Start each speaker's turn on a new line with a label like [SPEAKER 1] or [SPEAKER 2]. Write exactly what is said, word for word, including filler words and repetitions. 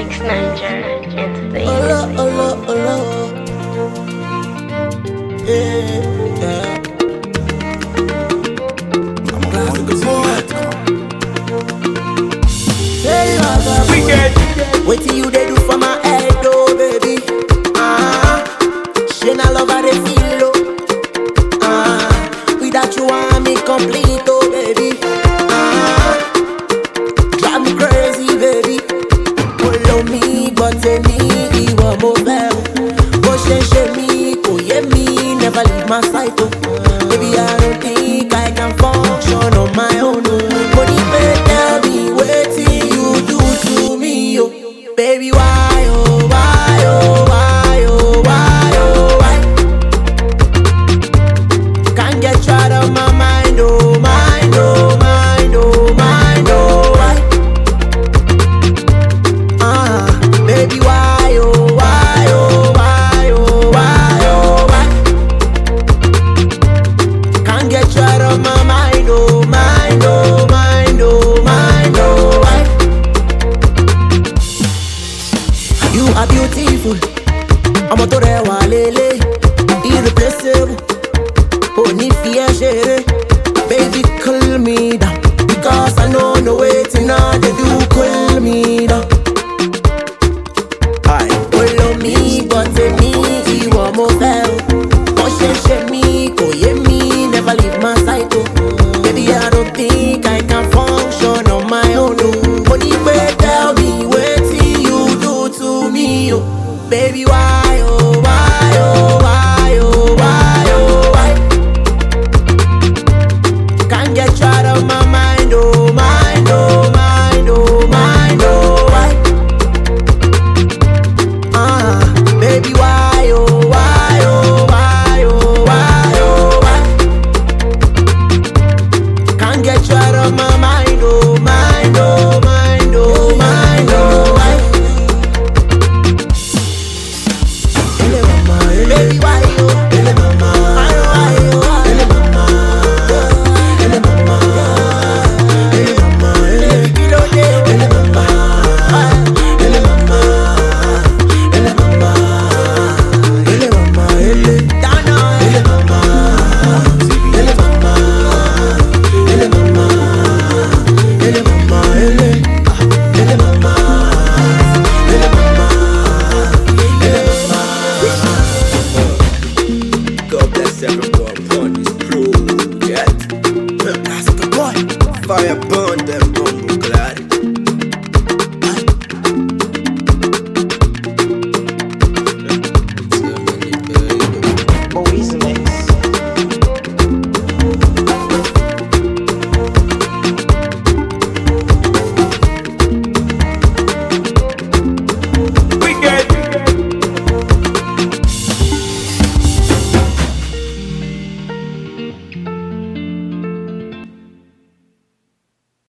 [SPEAKER 1] Mix Niger Entertainment.
[SPEAKER 2] Hola, hola, hola. Yeah, yeah. I'm glad to be Hey, mother,
[SPEAKER 3] Wicked.
[SPEAKER 2] wait till you they do for my head, oh baby. Ah, she na love how they feel, oh. Ah, without you I'm incomplete, oh baby. Ah, drive me crazy, baby. Follow me, but tell me you want more well. Go she she me, go yeah me, never leave my side, oh. Baby I don't think I can function on my own, oh. Money pay, tell me what you do to me, oh. Baby why, oh, why, oh, why, oh, why, oh, why? Can't get you out of my mind, oh, mind, oh, mind, oh, mind, oh, why? Ah, baby why, oh, why, oh, why, oh, why, oh, why? Can't get you out of my mind, oh, mind, oh, mind, oh, mind, oh, why? You are beautiful, ọmọ tó rẹwà lélẹ̀, irreplaceable, òní fi ẹ́ ṣeré. Baby cool me down, because I know no waiting now they do cool me down. Aye. Follow me, but èmi ìwọ mo fẹ́ o. Bó ṣe ṣe mí kò yé mi, never leave my side o. Baby I don't think I can function on my own o. Mo ní pé tell me wetin you do to me o. Baby why oh why oh why oh why oh why? Can't get you out of my mind oh mind oh mind oh mind oh why? Ah, baby why oh why oh why oh why oh why? Can't get you out of my mind oh mind oh mind oh mind oh why? Ele mama, ele baby why you? Ele mama, why why why? Ele mama, ele mama, ele mama, ele kilo de. Ele mama, ele mama, ele mama, ele mama, ele dana. Ele mama, ele mama, ele mama, ele mama, ele, ele mama, ele mama, ele mama.
[SPEAKER 3] God bless everyone on this project.
[SPEAKER 2] That's the boy.
[SPEAKER 3] Fire burn them bumble glad.
[SPEAKER 2] Boys